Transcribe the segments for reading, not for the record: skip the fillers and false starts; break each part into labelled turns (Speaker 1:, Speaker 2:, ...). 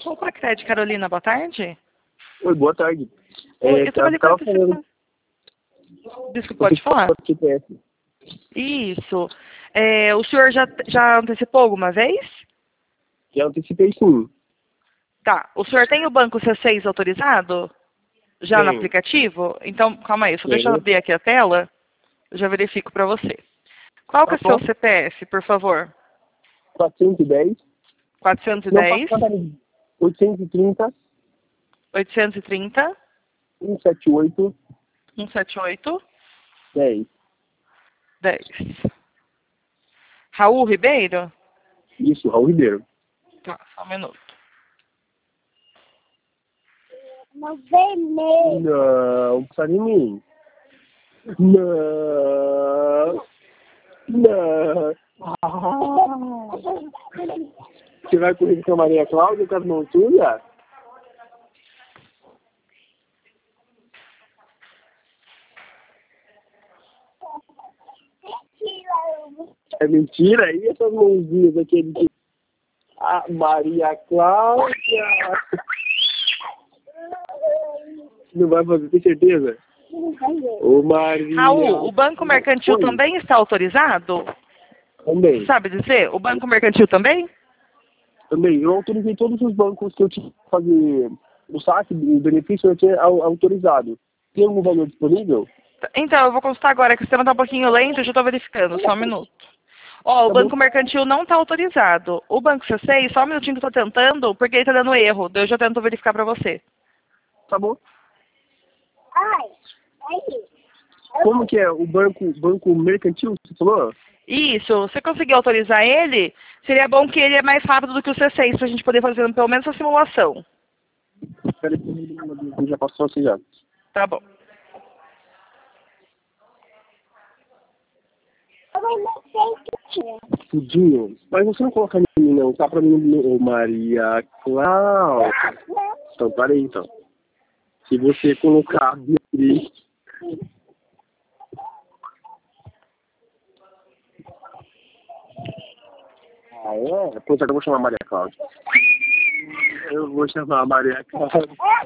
Speaker 1: Opa, Cred, Carolina, boa tarde.
Speaker 2: Oi, boa tarde.
Speaker 1: Oi, eu trabalhei com
Speaker 2: tava
Speaker 1: antecipação.
Speaker 2: falando...
Speaker 1: Desculpa, pode falar.
Speaker 2: TPS.
Speaker 1: Isso. O senhor já antecipou alguma vez?
Speaker 2: Já antecipei sim.
Speaker 1: Tá. O senhor tem o banco C6 autorizado? Já no
Speaker 2: Tenho.
Speaker 1: aplicativo? Então, calma aí, só deixa eu
Speaker 2: Tenho.
Speaker 1: abrir aqui a tela. Eu já verifico para você. Qual que é o seu
Speaker 2: bom.
Speaker 1: CPF, por favor?
Speaker 2: 410.
Speaker 1: 410
Speaker 2: Não, 830,
Speaker 1: 830
Speaker 2: 178,
Speaker 1: 178
Speaker 2: 10.
Speaker 1: 10. Raul Ribeiro?
Speaker 2: Isso, Raul Ribeiro.
Speaker 1: Tá, só um minuto.
Speaker 2: Não, precisa de mim. Não. Não. Você vai correr com a Maria Cláudia com as mãos sujas? É mentira? E essas mãozinhas aqui? A Maria Cláudia. Não vai fazer, tem certeza? Ô, Maria.
Speaker 1: Raul, o Banco Mercantil também está autorizado?
Speaker 2: Também.
Speaker 1: Sabe dizer? O Banco Mercantil também?
Speaker 2: Também. Eu autorizei todos os bancos que eu tinha que fazer o saque, o benefício eu tinha autorizado. Tem algum valor disponível?
Speaker 1: Então, eu vou consultar agora que o sistema está um pouquinho lento, eu já estou verificando, só um minuto. Ó, o
Speaker 2: Tá
Speaker 1: Banco
Speaker 2: bom.
Speaker 1: Mercantil não está autorizado. O Banco C6, só um minutinho que eu estou tentando, porque ele está dando erro. Daí eu já tento verificar para você.
Speaker 2: Tá bom. Como que é o banco mercantil, você falou?
Speaker 1: Isso, você conseguir autorizar ele, seria bom que ele é mais rápido do que o C6, para a gente poder fazer pelo menos a simulação.
Speaker 2: Espera aí, já passou assim já.
Speaker 1: Tá bom.
Speaker 2: Tudinho. Mas você não coloca em mim não, tá pra mim, ô Maria Cláudia. Então, para aí então. Se você colocar Beatriz... Ah, é? Pronto, agora eu vou chamar a Maria Cláudia. Eu vou chamar a Maria Cláudia.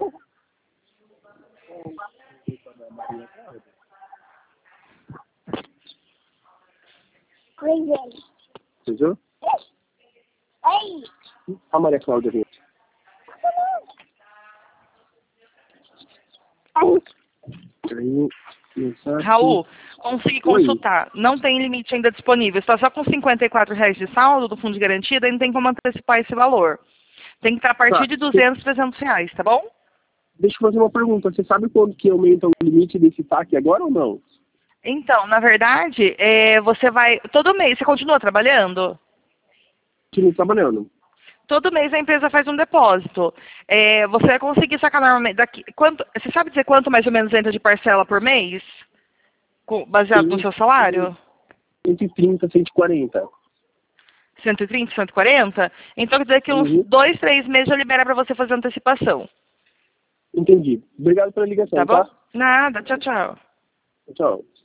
Speaker 2: Entendeu? A Maria Cláudia aqui. Aí,
Speaker 1: Raul, consegui consultar. Não tem limite ainda disponível. Está só com R$54 de saldo do fundo de garantia, daí não tem como antecipar esse valor. Tem que estar a partir de R$200, R$300, tá bom?
Speaker 2: Deixa eu fazer uma pergunta. Você sabe quando que aumenta o limite desse saque agora ou não?
Speaker 1: Então, na verdade, você vai... Todo mês, você continua trabalhando?
Speaker 2: Continua trabalhando.
Speaker 1: Todo mês a empresa faz um depósito. Você vai conseguir sacar normalmente... Você sabe dizer quanto mais ou menos entra de parcela por mês? Baseado no seu salário?
Speaker 2: 130, 140.
Speaker 1: 130, 140? Então, quer dizer que uns 2, 3 meses já libera para você fazer antecipação.
Speaker 2: Entendi. Obrigado pela ligação,
Speaker 1: Tá bom?
Speaker 2: tá?
Speaker 1: Nada. Tchau, tchau.
Speaker 2: Tchau.